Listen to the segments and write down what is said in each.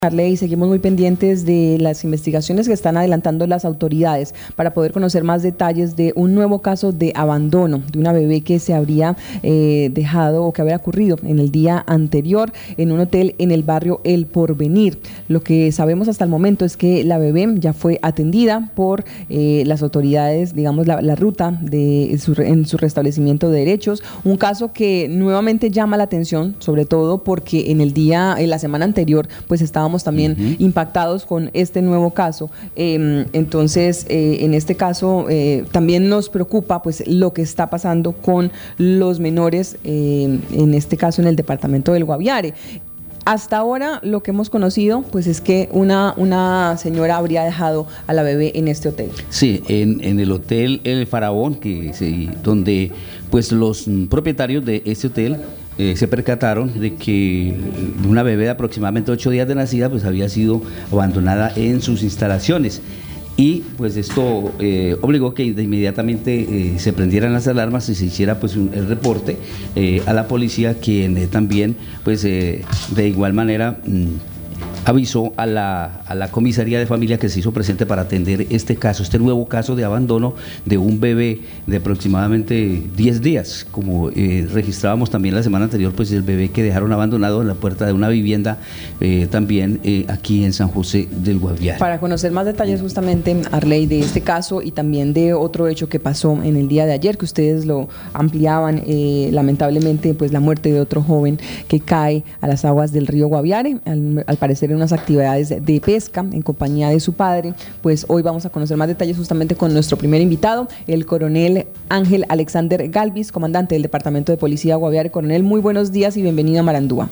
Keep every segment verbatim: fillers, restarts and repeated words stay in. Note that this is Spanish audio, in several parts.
Arley, seguimos muy pendientes de las investigaciones que están adelantando las autoridades para poder conocer más detalles de un nuevo caso de abandono de una bebé que se habría eh, dejado o que habría ocurrido en el día anterior en un hotel en el barrio El Porvenir. Lo que sabemos hasta el momento es que la bebé ya fue atendida por eh, las autoridades, digamos la, la ruta de su, en su restablecimiento de derechos, un caso que nuevamente llama la atención, sobre todo porque en el día, en la semana anterior, pues estábamos también uh-huh. impactados con este nuevo caso. Eh, entonces, eh, en este caso eh, también nos preocupa pues lo que está pasando con los menores, eh, en este caso en el departamento del Guaviare. Hasta ahora lo que hemos conocido pues es que una, una señora habría dejado a la bebé en este hotel. Sí, en, en el hotel El Faraón, que sí, donde pues los propietarios de este hotel Eh, se percataron de que una bebé de aproximadamente ocho días de nacida pues había sido abandonada en sus instalaciones, y pues esto eh, obligó que de inmediatamente eh, se prendieran las alarmas y se hiciera pues un, el reporte eh, a la policía, quien eh, también pues eh, de igual manera mmm, avisó a la, a la comisaría de familia, que se hizo presente para atender este caso, este nuevo caso de abandono de un bebé de aproximadamente diez días, como eh, registrábamos también la semana anterior, pues el bebé que dejaron abandonado en la puerta de una vivienda eh, también eh, aquí en San José del Guaviare. Para conocer más detalles justamente, Arley, de este caso y también de otro hecho que pasó en el día de ayer, que ustedes lo ampliaban, eh, lamentablemente pues la muerte de otro joven que cae a las aguas del río Guaviare, al, al parecer en unas actividades de pesca en compañía de su padre. Pues hoy vamos a conocer más detalles justamente con nuestro primer invitado, el coronel Ángel Alexander Galvis, comandante del Departamento de Policía Guaviare. Coronel, muy buenos días y bienvenido a Marandúa.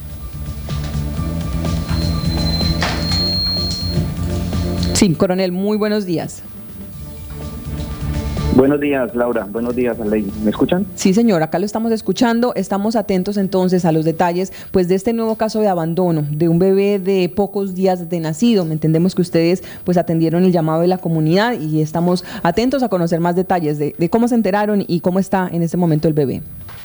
Sí, coronel, muy buenos días. Buenos días, Laura. Buenos días, Arley. ¿Me escuchan? Sí, señor, acá lo estamos escuchando. Estamos atentos entonces a los detalles pues de este nuevo caso de abandono de un bebé de pocos días de nacido. Entendemos que ustedes pues atendieron el llamado de la comunidad y estamos atentos a conocer más detalles de, de cómo se enteraron y cómo está en este momento el bebé.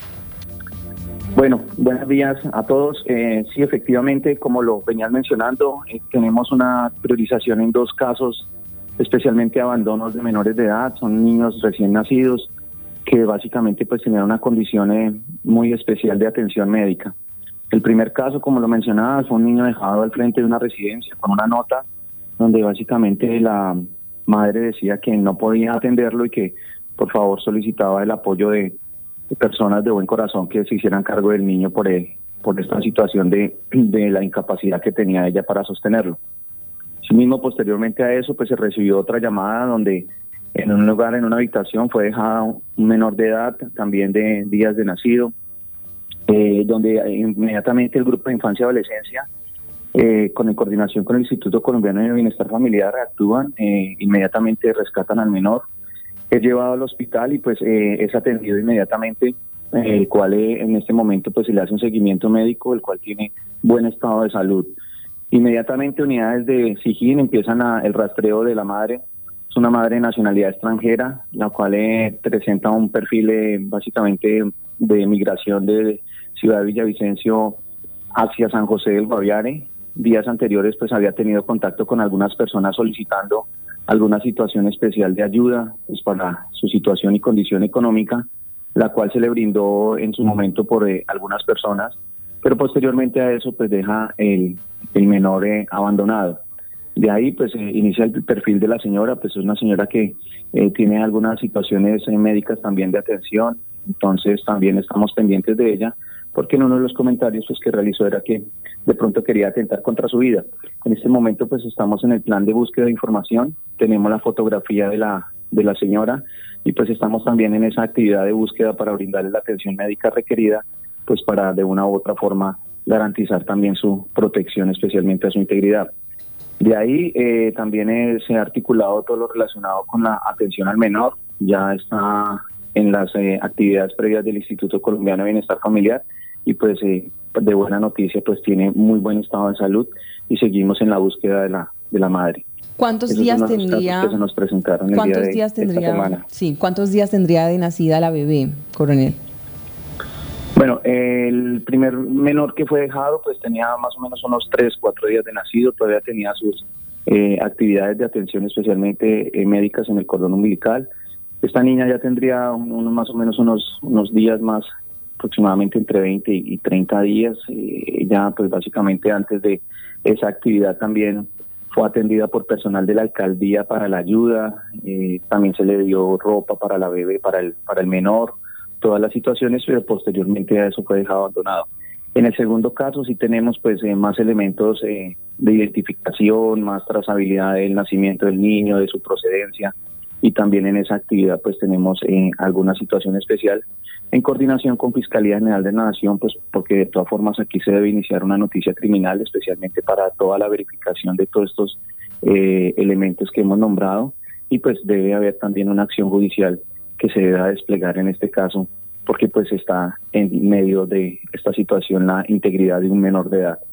Bueno, buenos días a todos. Eh, sí, efectivamente, como lo venías mencionando, eh, tenemos una priorización en dos casos, especialmente abandonos de menores de edad. Son niños recién nacidos que básicamente pues tenían una condición eh, muy especial de atención médica. El primer caso, como lo mencionaba, fue un niño dejado al frente de una residencia con una nota donde básicamente la madre decía que no podía atenderlo y que por favor solicitaba el apoyo de, de personas de buen corazón que se hicieran cargo del niño por, él, por esta situación de, de la incapacidad que tenía ella para sostenerlo. Mismo posteriormente a eso pues se recibió otra llamada donde en un lugar, en una habitación, fue dejado un menor de edad, también de días de nacido, eh, donde inmediatamente el grupo de infancia y adolescencia, eh, con en coordinación con el Instituto Colombiano de Bienestar Familiar, actúan, eh, inmediatamente rescatan al menor, es llevado al hospital y pues eh, es atendido inmediatamente, eh, el cual eh, en este momento pues se le hace un seguimiento médico, el cual tiene buen estado de salud. Inmediatamente unidades de SIGIN empiezan a, el rastreo de la madre. Es una madre de nacionalidad extranjera, la cual eh, presenta un perfil eh, básicamente de migración de Ciudad Villavicencio hacia San José del Guaviare. Días anteriores pues había tenido contacto con algunas personas solicitando alguna situación especial de ayuda pues, para su situación y condición económica, la cual se le brindó en su momento por eh, algunas personas, pero posteriormente a eso pues deja el el menor eh, abandonado. De ahí pues eh, inicia el perfil de la señora, pues es una señora que eh, tiene algunas situaciones eh, médicas también de atención, entonces también estamos pendientes de ella, porque en uno de los comentarios pues que realizó era que de pronto quería atentar contra su vida. En este momento pues estamos en el plan de búsqueda de información, tenemos la fotografía de la, de la señora y pues estamos también en esa actividad de búsqueda para brindarle la atención médica requerida, pues para de una u otra forma garantizar también su protección, especialmente a su integridad. De ahí eh, también eh, se ha articulado todo lo relacionado con la atención al menor, ya está en las eh, actividades previas del Instituto Colombiano de Bienestar Familiar y pues eh, de buena noticia pues tiene muy buen estado de salud y seguimos en la búsqueda de la, de la madre. ¿Cuántos Esos días son los tendría? casos que se nos presentaron el ¿Cuántos día de, días de esta tendría? semana. Sí, ¿cuántos días tendría de nacida la bebé, coronel? Bueno, eh, el primer menor que fue dejado pues tenía más o menos unos tres, cuatro días de nacido, todavía tenía sus eh, actividades de atención especialmente eh, médicas en el cordón umbilical. Esta niña ya tendría unos, más o menos unos, unos días más, aproximadamente entre veinte y treinta días. Eh, ya pues básicamente antes de esa actividad también fue atendida por personal de la alcaldía para la ayuda, eh, también se le dio ropa para la bebé, para el, para el menor, todas las situaciones, pero posteriormente a eso fue dejado abandonado. En el segundo caso sí tenemos pues eh, más elementos eh, de identificación, más trazabilidad del nacimiento del niño, de su procedencia, y también en esa actividad pues tenemos eh, alguna situación especial en coordinación con Fiscalía General de la Nación, pues porque de todas formas aquí se debe iniciar una noticia criminal, especialmente para toda la verificación de todos estos eh, elementos que hemos nombrado, y pues debe haber también una acción judicial que se deba desplegar en este caso, porque pues está en medio de esta situación la integridad de un menor de edad.